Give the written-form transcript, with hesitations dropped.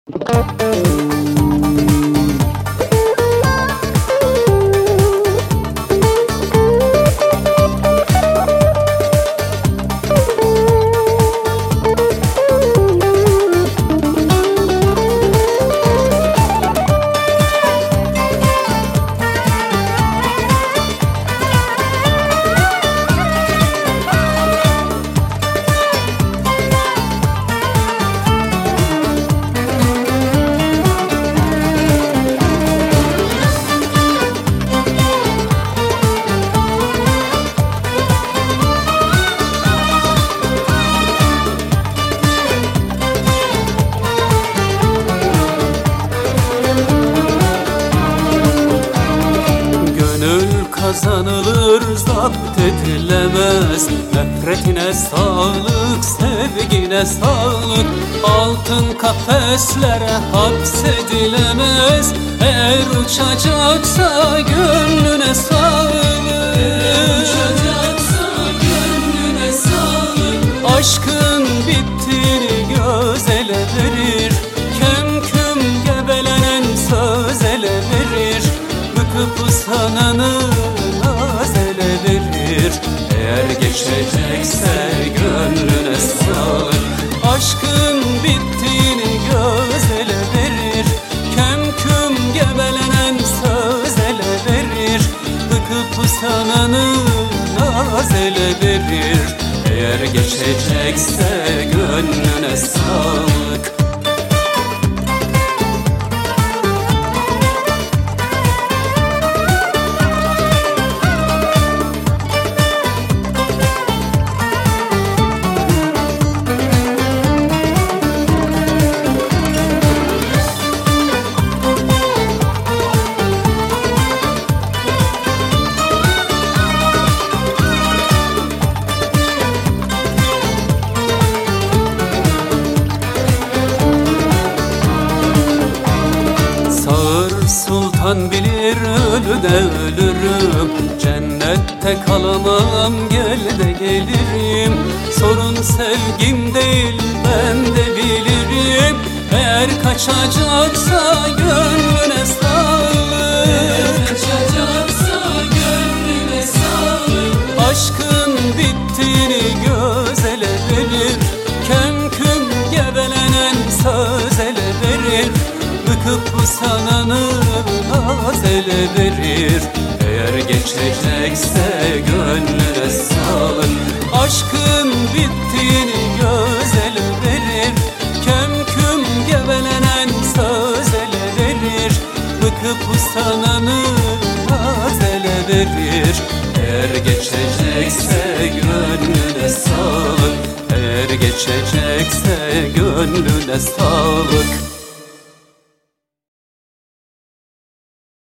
Kazanılır, zapt edilemez. Nefretine sağlık, sevgine sağlık. Altın kafeslere hapsedilemez. Eğer uçacaksa gönlüne sağlık. Gönlüne sağlık. Aşkın bittiğini göz ele verir. Kem küm gebelenen söz ele verir. Bıkıp usananı naz ele verir. Eğer geçecekse gönlüne sağlık. Aşkın bittiğini göz ele verir. Kem küm gebelenen söz ele verir. Bıkıp usananı naz ele verir. Eğer geçecekse gönlüne sağlık. Sultan bilir ölüde ölürüm. Cennette kalamam, gel de gelirim. Sorun sevgim değil, ben de bilirim. Eğer kaçacaksa gönlüne sağlık. Kaçacaksa gönlüne sağlık. Aşkın bittiğini göz ele verir. Kem küm gebelenen söz ele verir. Bıkıp usananı naz ele verir. Eğer geçecekse gönlüne sağlık. Aşkın bittiğini göz ele verir. Kem küm gebelenen söz ele verir. Bıkıp usananı naz ele verir. Eğer geçecekse gönlüne sağlık. Eğer geçecekse gönlüne sağlık.